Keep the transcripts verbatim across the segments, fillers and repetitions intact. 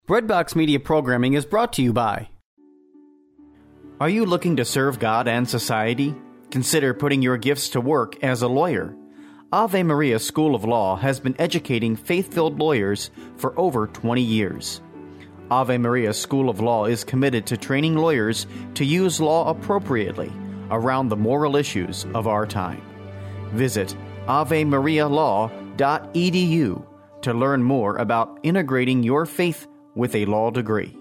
Breadbox Media Programming is brought to you by... Are you looking to serve God and society? Consider putting your gifts to work as a lawyer. Ave Maria School of Law has been educating faith-filled lawyers for over twenty years. Ave Maria School of Law is committed to training lawyers to use law appropriately around the moral issues of our time. Visit ave maria law dot e d u to learn more about integrating your faith with a law degree.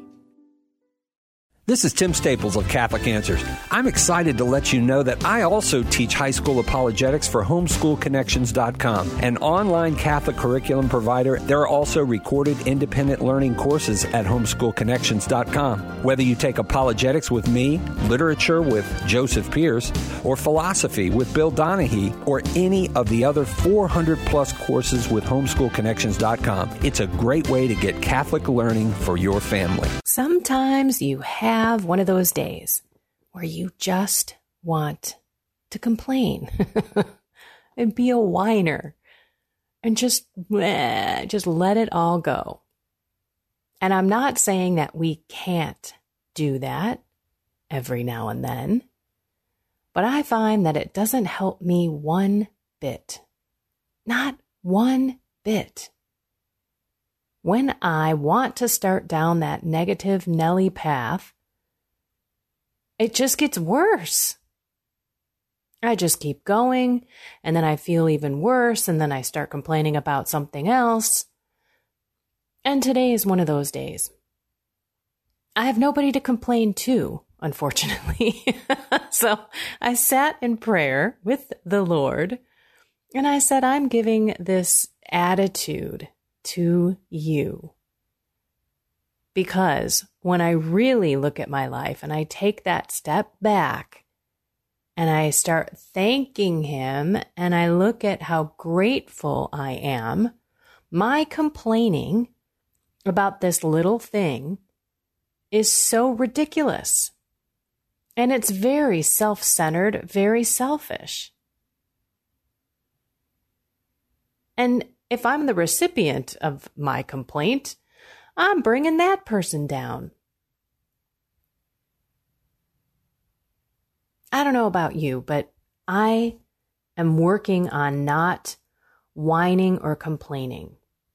This is Tim Staples of Catholic Answers. I'm excited to let you know that I also teach high school apologetics for homeschool connections dot com, an online Catholic curriculum provider. There are also recorded independent learning courses at homeschool connections dot com. Whether you take apologetics with me, literature with Joseph Pierce, or philosophy with Bill Donahue, or any of the other four hundred plus courses with homeschool connections dot com, it's a great way to get Catholic learning for your family. Sometimes you have have one of those days where you just want to complain and be a whiner and just, bleh, just let it all go. And I'm not saying that we can't do that every now and then, but I find that it doesn't help me one bit. Not one bit. When I want to start down that negative Nelly path, it just gets worse. I just keep going, and then I feel even worse, and then I start complaining about something else. And today is one of those days. I have nobody to complain to, unfortunately. So I sat in prayer with the Lord, and I said, I'm giving this attitude to you. Because when I really look at my life and I take that step back and I start thanking him and I look at how grateful I am, my complaining about this little thing is so ridiculous. And it's very self-centered, very selfish. And if I'm the recipient of my complaint, I'm bringing that person down. I don't know about you, but I am working on not whining or complaining.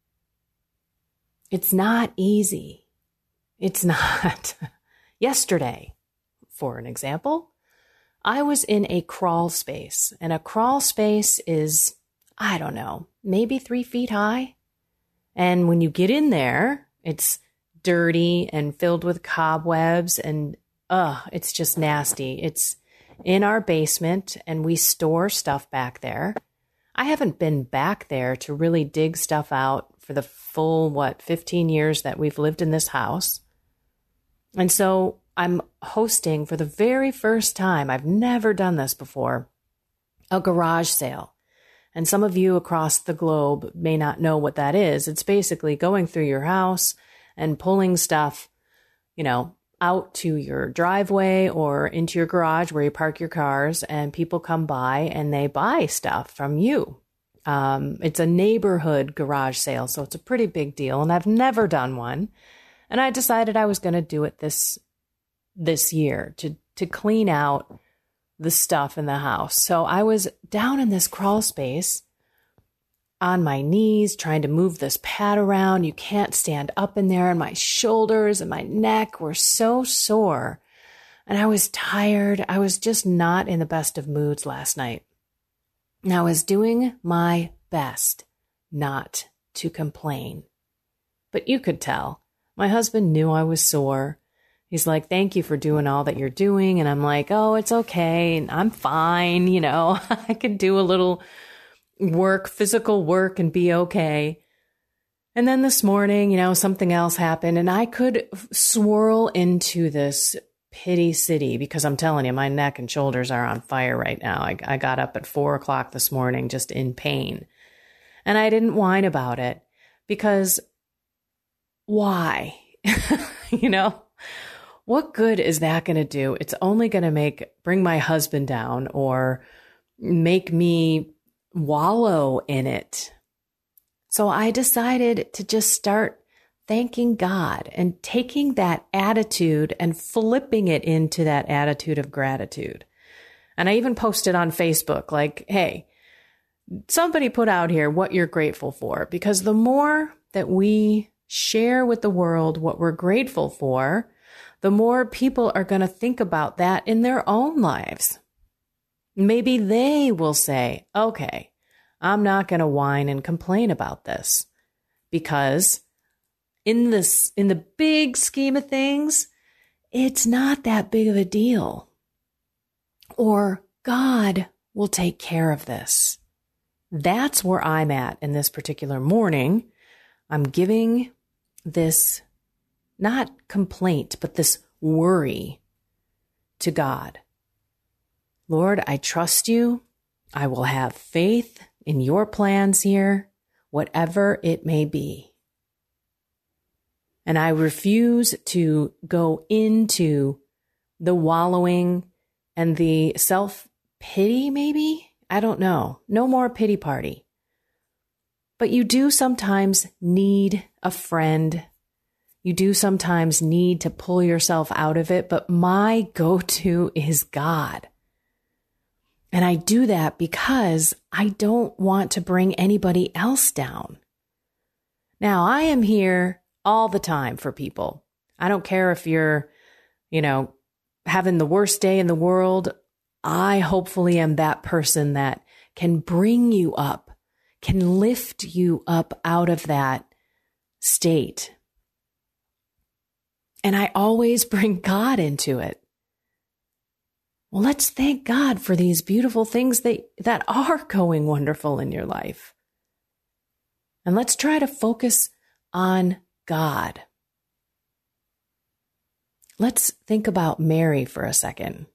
It's not easy. It's not. Yesterday, for an example, I was in a crawl space, and a crawl space is, I don't know, maybe three feet high. And when you get in there, it's dirty and filled with cobwebs and, ugh, it's just nasty. It's in our basement and we store stuff back there. I haven't been back there to really dig stuff out for the full, what, fifteen years that we've lived in this house. And so I'm hosting for the very first time, I've never done this before, a garage sale. And some of you across the globe may not know what that is. It's basically going through your house and pulling stuff, you know, out to your driveway or into your garage where you park your cars, and people come by and they buy stuff from you. Um, it's a neighborhood garage sale, so it's a pretty big deal, and I've never done one. And I decided I was going to do it this this year to to clean out the stuff in the house. So I was down in this crawl space on my knees, trying to move this pad around. You can't stand up in there, and my shoulders and my neck were so sore. And I was tired. I was just not in the best of moods last night. And I was doing my best not to complain. But you could tell. My husband knew I was sore. He's like, thank you for doing all that you're doing. And I'm like, oh, it's okay. And I'm fine. You know, I can do a little work, physical work, and be okay. And then this morning, you know, something else happened, and I could swirl into this pity city, because I'm telling you, my neck and shoulders are on fire right now. I, I got up at four o'clock this morning just in pain. And I didn't whine about it because why? You know, what good is that going to do? It's only going to make, bring my husband down or make me wallow in it. So I decided to just start thanking God and taking that attitude and flipping it into that attitude of gratitude. And I even posted on Facebook, like, hey, somebody put out here what you're grateful for, because the more that we share with the world what we're grateful for, the more people are going to think about that in their own lives. Maybe they will say, okay, I'm not going to whine and complain about this, because in this, in the big scheme of things, it's not that big of a deal. Or God will take care of this. That's where I'm at in this particular morning. I'm giving this, not complaint, but this worry to God. Lord, I trust you. I will have faith in your plans here, whatever it may be. And I refuse to go into the wallowing and the self-pity, maybe? I don't know. No more pity party. But you do sometimes need a friend. You do sometimes need to pull yourself out of it. But my go-to is God. And I do that because I don't want to bring anybody else down. Now, I am here all the time for people. I don't care if you're, you know, having the worst day in the world. I hopefully am that person that can bring you up, can lift you up out of that state. And I always bring God into it. Well, let's thank God for these beautiful things that, that are going wonderful in your life. And let's try to focus on God. Let's think about Mary for a second.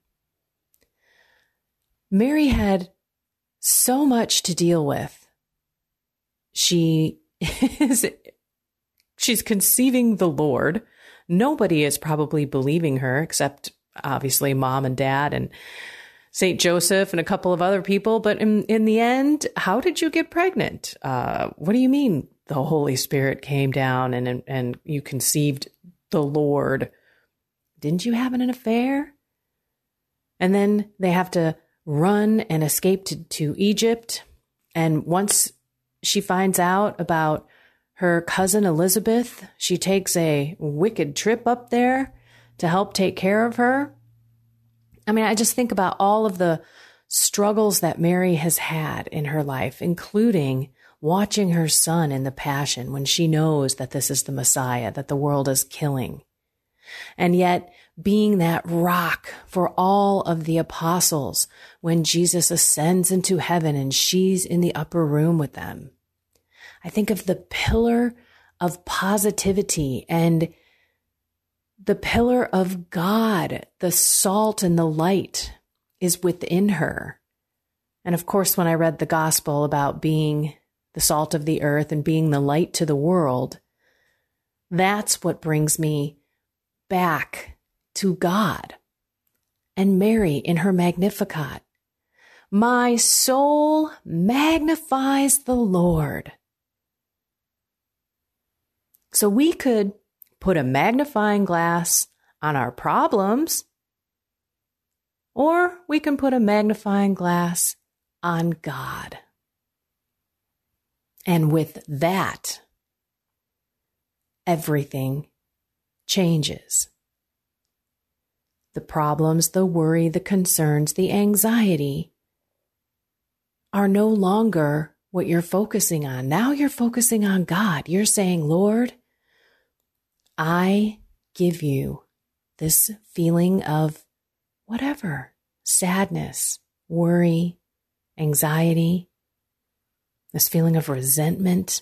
Mary had so much to deal with. She is, she's conceiving the Lord. Nobody is probably believing her except obviously mom and dad and Saint Joseph and a couple of other people. But in, in the end, how did you get pregnant? Uh, what do you mean the Holy Spirit came down and, and you conceived the Lord? Didn't you have an affair? And then they have to run and escape to, to Egypt. And once she finds out about her cousin Elizabeth, she takes a wicked trip up there to help take care of her. I mean, I just think about all of the struggles that Mary has had in her life, including watching her son in the Passion when she knows that this is the Messiah, that the world is killing. And yet being that rock for all of the apostles when Jesus ascends into heaven and she's in the upper room with them. I think of the pillar of positivity and the pillar of God, the salt and the light is within her. And of course, when I read the gospel about being the salt of the earth and being the light to the world, that's what brings me back to God. And Mary in her Magnificat, my soul magnifies the Lord. So we could put a magnifying glass on our problems, or we can put a magnifying glass on God. And with that, everything changes. The problems, the worry, the concerns, the anxiety are no longer what you're focusing on. Now you're focusing on God. You're saying, Lord, I give you this feeling of whatever, sadness, worry, anxiety, this feeling of resentment,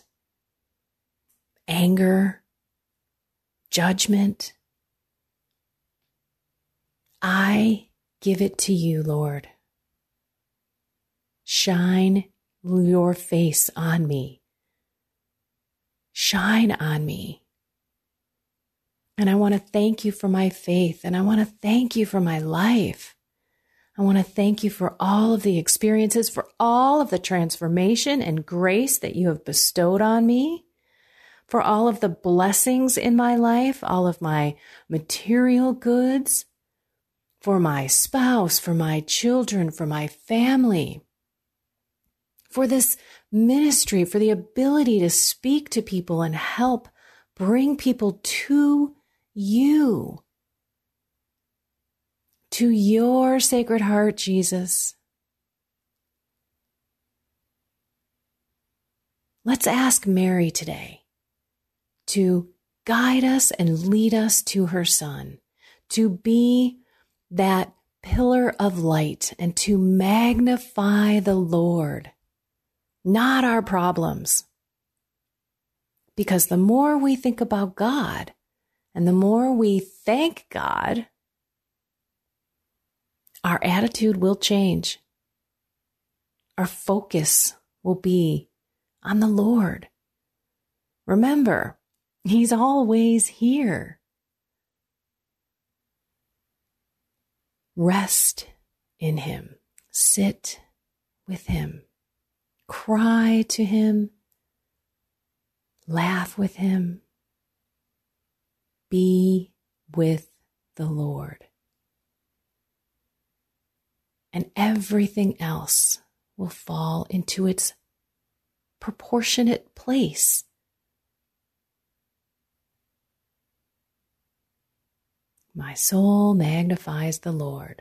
anger, judgment. I give it to you, Lord. Shine your face on me. Shine on me. And I want to thank you for my faith. And I want to thank you for my life. I want to thank you for all of the experiences, for all of the transformation and grace that you have bestowed on me. for all of the blessings in my life, all of my material goods, for my spouse, for my children, for my family, for this ministry, for the ability to speak to people and help bring people to you, to your Sacred Heart, Jesus. Let's ask Mary today to guide us and lead us to her Son, to be that pillar of light and to magnify the Lord, not our problems. Because the more we think about God and the more we thank God, our attitude will change. Our focus will be on the Lord. Remember, He's always here. Rest in Him. Sit with Him. Cry to Him. Laugh with Him. Be with the Lord. And everything else will fall into its proportionate place. My soul magnifies the Lord.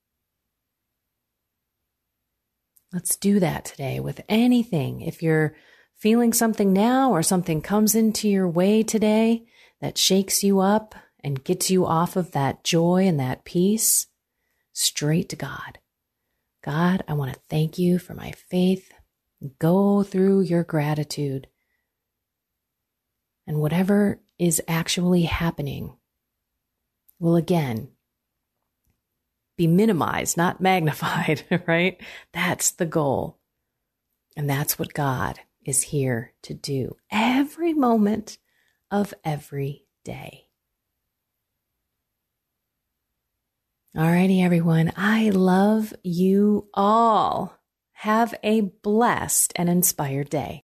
Let's do that today with anything. If you're feeling something now or something comes into your way today that shakes you up and gets you off of that joy and that peace, straight to God. God, I want to thank you for my faith. Go through your gratitude. And whatever is actually happening will again be minimized, not magnified, right? That's the goal. And that's what God is here to do every moment of every day. Alrighty, everyone. I love you all. Have a blessed and inspired day.